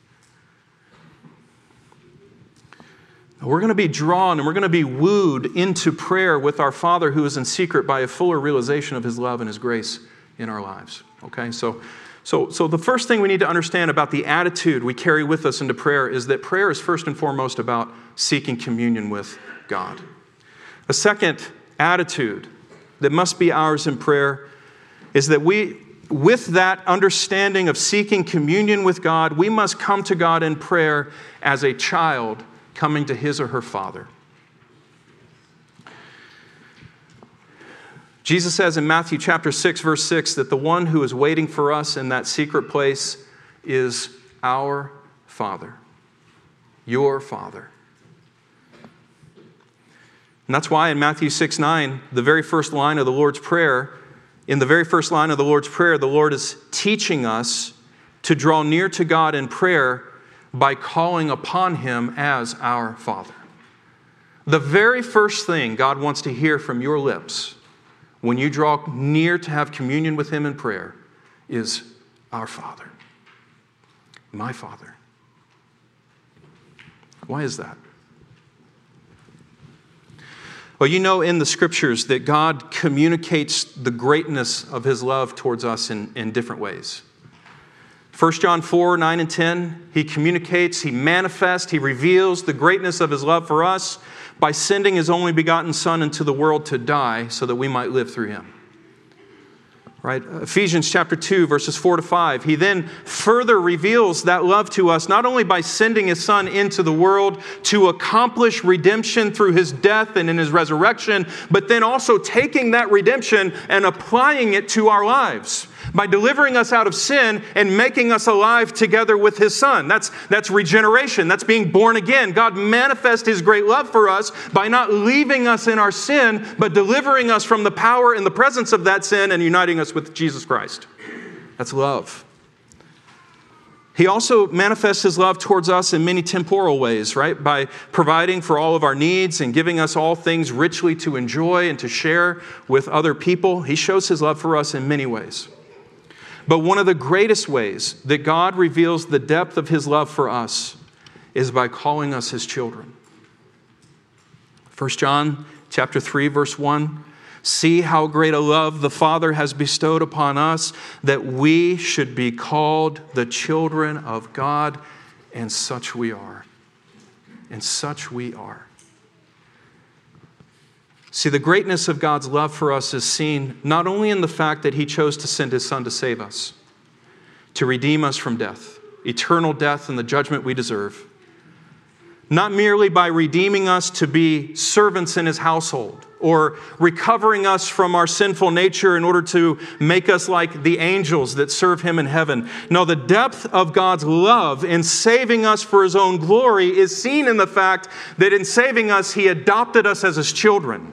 We're going to be drawn and we're going to be wooed into prayer with our Father who is in secret by a fuller realization of His love and His grace in our lives. Okay, so the first thing we need to understand about the attitude we carry with us into prayer is that prayer is first and foremost about seeking communion with God. A second attitude that must be ours in prayer is that with that understanding of seeking communion with God, we must come to God in prayer as a child coming to his or her father. Jesus says in Matthew chapter 6, verse 6, that the one who is waiting for us in that secret place is our Father, your Father. And that's why in Matthew 6:9, the very first line of the Lord's Prayer, the Lord is teaching us to draw near to God in prayer by calling upon Him as our Father. The very first thing God wants to hear from your lips when you draw near to have communion with Him in prayer is our Father, my Father. Why is that? Well, you know in the Scriptures that God communicates the greatness of His love towards us in different ways. 1 John 4, 9 and 10, He communicates, He manifests, He reveals the greatness of His love for us by sending His only begotten Son into the world to die so that we might live through Him. Right? Ephesians chapter 2, verses 4 to 5. He then further reveals that love to us, not only by sending His Son into the world to accomplish redemption through His death and in His resurrection, but then also taking that redemption and applying it to our lives by delivering us out of sin and making us alive together with His Son. That's regeneration. That's being born again. God manifests His great love for us by not leaving us in our sin, but delivering us from the power and the presence of that sin and uniting us with Jesus Christ. That's love. He also manifests His love towards us in many temporal ways, right? By providing for all of our needs and giving us all things richly to enjoy and to share with other people. He shows His love for us in many ways. But one of the greatest ways that God reveals the depth of His love for us is by calling us His children. 1 John chapter 3, verse 1, see how great a love the Father has bestowed upon us, that we should be called the children of God, and such we are. And such we are. See, the greatness of God's love for us is seen not only in the fact that He chose to send His Son to save us, to redeem us from death, eternal death and the judgment we deserve, not merely by redeeming us to be servants in His household or recovering us from our sinful nature in order to make us like the angels that serve Him in heaven. No, the depth of God's love in saving us for His own glory is seen in the fact that in saving us, He adopted us as His children,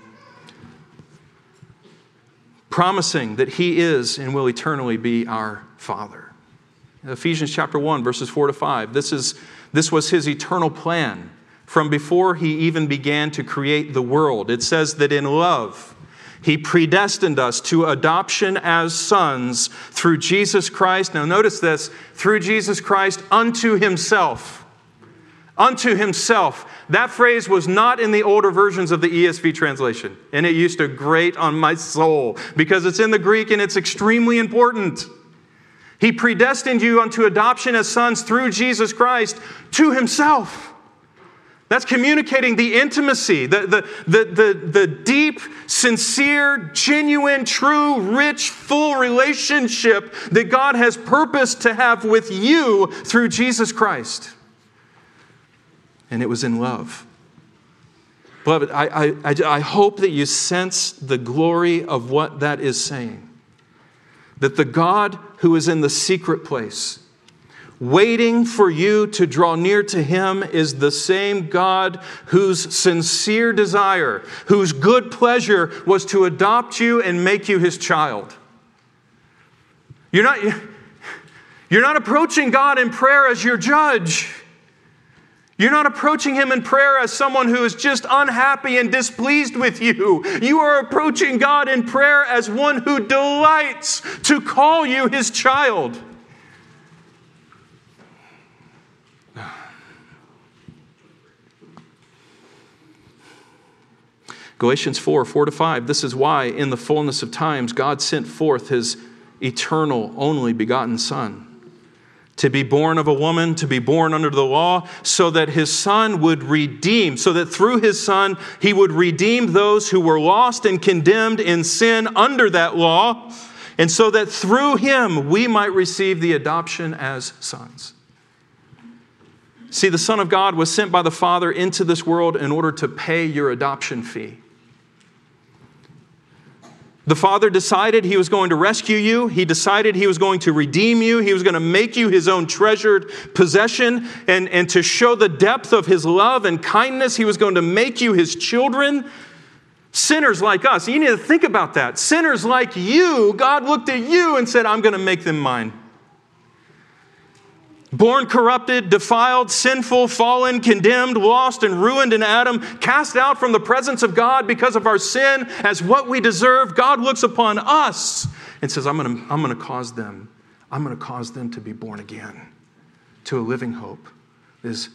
promising that He is and will eternally be our Father. Ephesians chapter 1, verses 4 to 5. This was His eternal plan from before He even began to create the world. It says that in love, He predestined us to adoption as sons through Jesus Christ. Now notice this, through Jesus Christ unto Himself. Unto Himself. That phrase was not in the older versions of the ESV translation. And it used to grate on my soul because it's in the Greek and it's extremely important. He predestined you unto adoption as sons through Jesus Christ to Himself. That's communicating the intimacy, the deep, sincere, genuine, true, rich, full relationship that God has purposed to have with you through Jesus Christ. And it was in love. Beloved, I hope that you sense the glory of what that is saying. That the God who is in the secret place waiting for you to draw near to him, is the same God whose sincere desire, whose good pleasure was to adopt you and make you his child. You're not approaching God in prayer as your judge. You're not approaching him in prayer as someone who is just unhappy and displeased with you. You are approaching God in prayer as one who delights to call you his child. Galatians 4:4-5, this is why in the fullness of times God sent forth his eternal, only begotten Son, to be born of a woman, to be born under the law, so that his Son would redeem, so that through his Son he would redeem those who were lost and condemned in sin under that law, and so that through him we might receive the adoption as sons. See, the Son of God was sent by the Father into this world in order to pay your adoption fee. The Father decided he was going to rescue you. He decided he was going to redeem you. He was going to make you his own treasured possession. And to show the depth of his love and kindness, he was going to make you his children. Sinners like us. You need to think about that. Sinners like you, God looked at you and said, I'm going to make them mine. Born corrupted, defiled, sinful, fallen, condemned, lost, and ruined in Adam, cast out from the presence of God because of our sin as what we deserve, God looks upon us and says, I'm going to cause them to be born again to a living hope. Is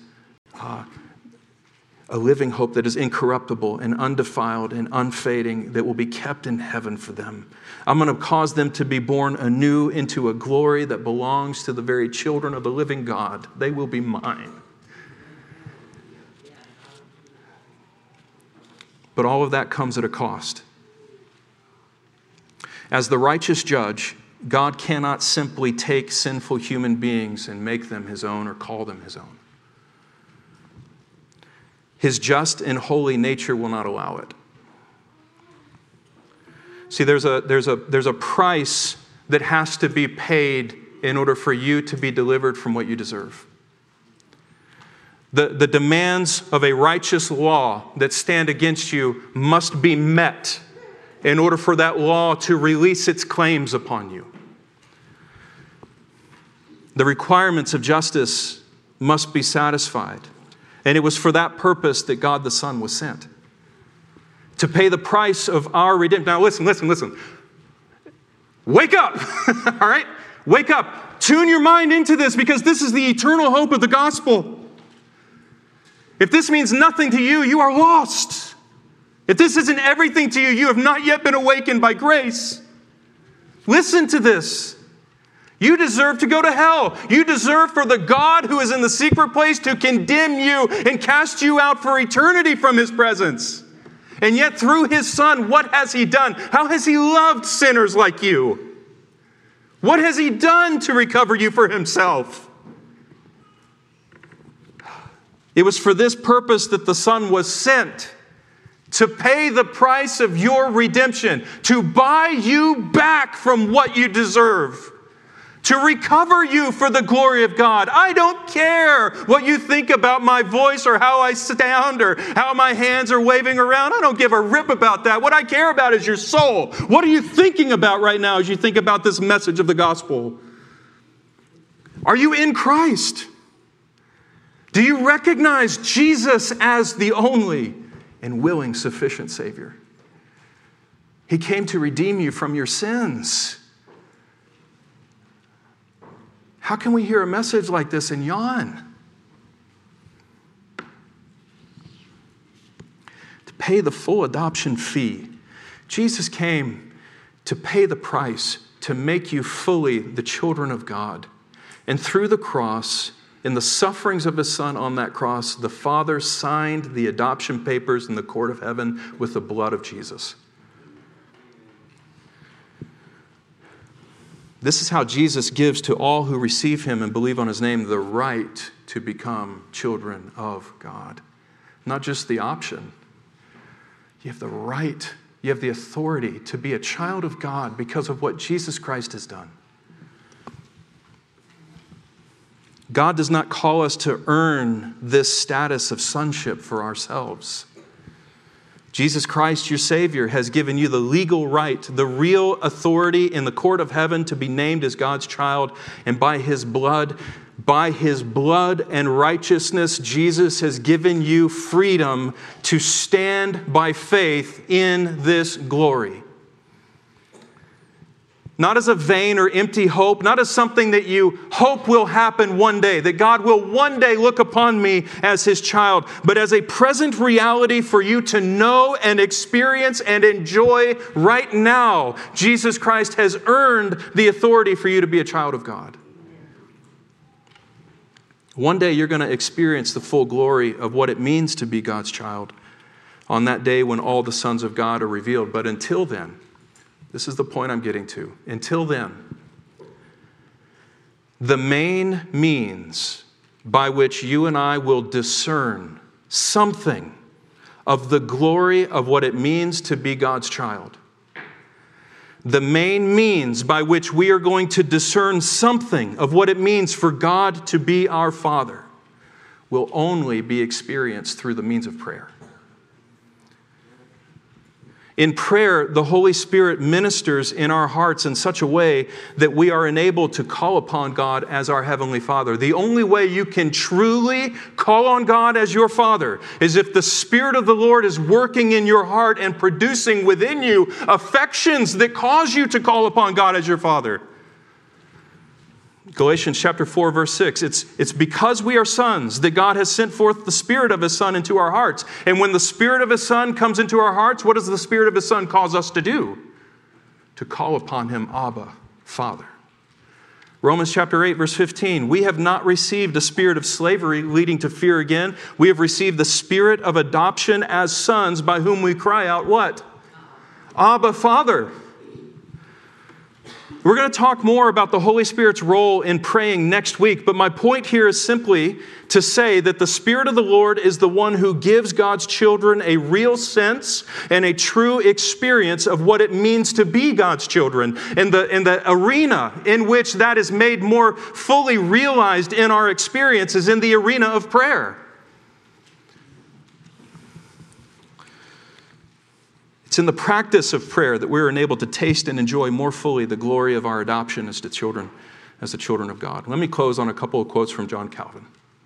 a living hope that is incorruptible and undefiled and unfading, that will be kept in heaven for them. I'm going to cause them to be born anew into a glory that belongs to the very children of the living God. They will be mine. But all of that comes at a cost. As the righteous judge, God cannot simply take sinful human beings and make them his own or call them his own. His just and holy nature will not allow it. See, there's a price that has to be paid in order for you to be delivered from what you deserve. The demands of a righteous law that stand against you must be met in order for that law to release its claims upon you. The requirements of justice must be satisfied. And it was for that purpose that God the Son was sent. To pay the price of our redemption. Now listen. Wake up, all right? Wake up. Tune your mind into this, because this is the eternal hope of the gospel. If this means nothing to you, you are lost. If this isn't everything to you, you have not yet been awakened by grace. Listen to this. You deserve to go to hell. You deserve for the God who is in the secret place to condemn you and cast you out for eternity from his presence. And yet through his Son, what has he done? How has he loved sinners like you? What has he done to recover you for himself? It was for this purpose that the Son was sent, to pay the price of your redemption, to buy you back from what you deserve, to recover you for the glory of God. I don't care what you think about my voice or how I sound or how my hands are waving around. I don't give a rip about that. What I care about is your soul. What are you thinking about right now as you think about this message of the gospel? Are you in Christ? Do you recognize Jesus as the only and willing sufficient Savior? He came to redeem you from your sins. How can we hear a message like this and yawn? To pay the full adoption fee. Jesus came to pay the price to make you fully the children of God. And through the cross, in the sufferings of his Son on that cross, the Father signed the adoption papers in the court of heaven with the blood of Jesus. This is how Jesus gives to all who receive him and believe on his name the right to become children of God. Not just the option. You have the right, you have the authority to be a child of God because of what Jesus Christ has done. God does not call us to earn this status of sonship for ourselves. Jesus Christ, your Savior, has given you the legal right, the real authority in the court of heaven to be named as God's child. And by His blood and righteousness, Jesus has given you freedom to stand by faith in this glory. Not as a vain or empty hope, not as something that you hope will happen one day, that God will one day look upon me as His child, but as a present reality for you to know and experience and enjoy right now. Jesus Christ has earned the authority for you to be a child of God. One day you're going to experience the full glory of what it means to be God's child on that day when all the sons of God are revealed. But until then, this is the point I'm getting to. Until then, the main means by which you and I will discern something of the glory of what it means to be God's child, the main means by which we are going to discern something of what it means for God to be our Father, will only be experienced through the means of prayer. In prayer, the Holy Spirit ministers in our hearts in such a way that we are enabled to call upon God as our Heavenly Father. The only way you can truly call on God as your Father is if the Spirit of the Lord is working in your heart and producing within you affections that cause you to call upon God as your Father. Galatians chapter 4, verse 6, it's because we are sons that God has sent forth the Spirit of His Son into our hearts. And when the Spirit of His Son comes into our hearts, what does the Spirit of His Son cause us to do? To call upon Him, Abba, Father. Romans chapter 8, verse 15, we have not received a spirit of slavery leading to fear again. We have received the Spirit of adoption as sons, by whom we cry out, what? Abba, Father. We're going to talk more about the Holy Spirit's role in praying next week, but my point here is simply to say that the Spirit of the Lord is the one who gives God's children a real sense and a true experience of what it means to be God's children. And the arena in which that is made more fully realized in our experience is in the arena of prayer. It's in the practice of prayer that we're enabled to taste and enjoy more fully the glory of our adoption as the children of God. Let me close on a couple of quotes from John Calvin.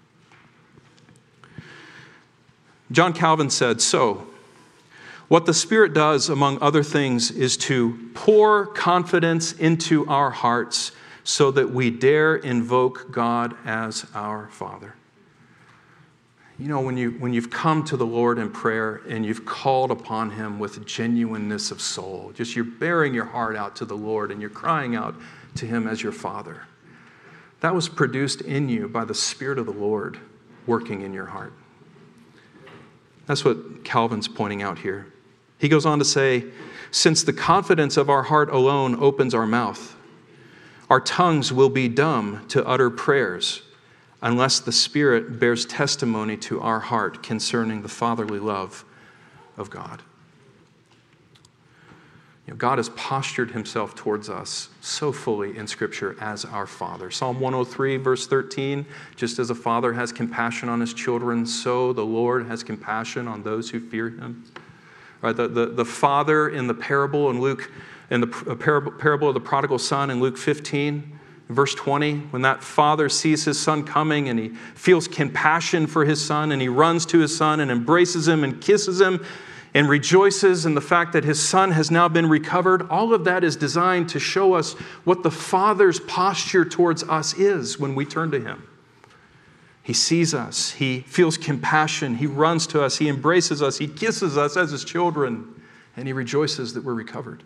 John Calvin said, "So, what the Spirit does, among other things, is to pour confidence into our hearts so that we dare invoke God as our Father." You know, when you've come to the Lord in prayer and you've called upon Him with genuineness of soul, just you're bearing your heart out to the Lord and you're crying out to Him as your Father, that was produced in you by the Spirit of the Lord working in your heart. That's what Calvin's pointing out here. He goes on to say, since the confidence of our heart alone opens our mouth, our tongues will be dumb to utter prayers unless the Spirit bears testimony to our heart concerning the fatherly love of God. You know, God has postured Himself towards us so fully in Scripture as our Father. Psalm 103, verse 13, just as a father has compassion on his children, so the Lord has compassion on those who fear Him. Right, the father in the parable in Luke, in the parable of the prodigal son in Luke 15, verse 20, when that father sees his son coming and he feels compassion for his son and he runs to his son and embraces him and kisses him and rejoices in the fact that his son has now been recovered, all of that is designed to show us what the Father's posture towards us is when we turn to Him. He sees us, He feels compassion, He runs to us, He embraces us, He kisses us as His children, and He rejoices that we're recovered.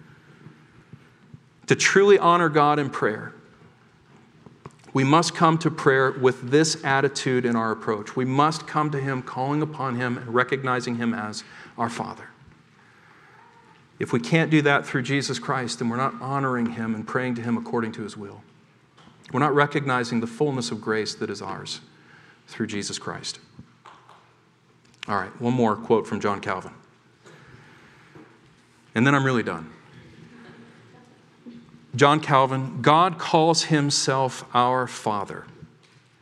To truly honor God in prayer, we must come to prayer with this attitude in our approach. We must come to Him, calling upon Him and recognizing Him as our Father. If we can't do that through Jesus Christ, then we're not honoring Him and praying to Him according to His will. We're not recognizing the fullness of grace that is ours through Jesus Christ. All right, one more quote from John Calvin. And then I'm really done. John Calvin, God calls Himself our Father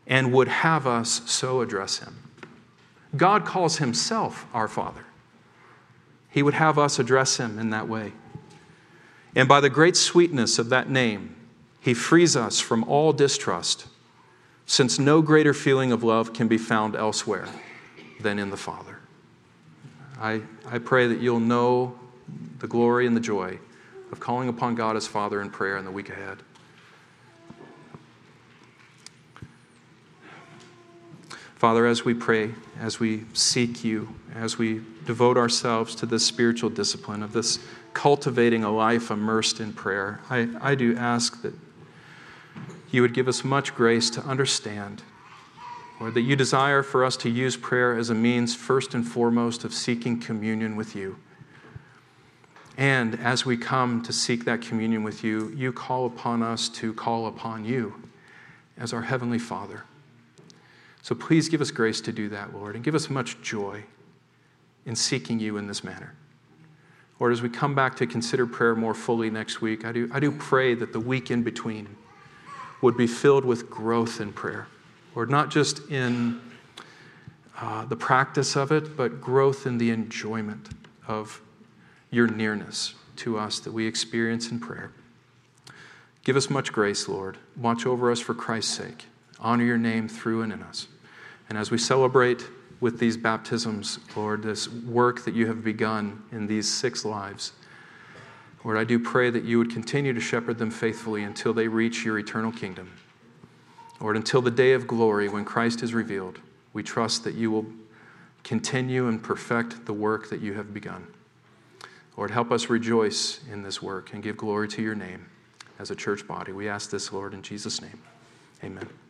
and would have us so address him. God calls himself our Father. He would have us address him in that way. And by the great sweetness of that name, he frees us from all distrust, since no greater feeling of love can be found elsewhere than in the Father. I pray that you'll know the glory and the joy of calling upon God as Father in prayer in the week ahead. Father, as we pray, as we seek you, as we devote ourselves to this spiritual discipline of this cultivating a life immersed in prayer, I do ask that you would give us much grace to understand, Lord, that you desire for us to use prayer as a means, first and foremost, of seeking communion with you. And as we come to seek that communion with you, you call upon us to call upon you as our Heavenly Father. So please give us grace to do that, Lord, and give us much joy in seeking you in this manner. Lord, as we come back to consider prayer more fully next week, I do pray that the week in between would be filled with growth in prayer. Lord, not just in the practice of it, but growth in the enjoyment of your nearness to us that we experience in prayer. Give us much grace, Lord. Watch over us for Christ's sake. Honor your name through and in us. And as we celebrate with these baptisms, Lord, this work that you have begun in these 6 lives, Lord, I do pray that you would continue to shepherd them faithfully until they reach your eternal kingdom. Lord, until the day of glory when Christ is revealed, we trust that you will continue and perfect the work that you have begun. Lord, help us rejoice in this work and give glory to your name as a church body. We ask this, Lord, in Jesus' name. Amen.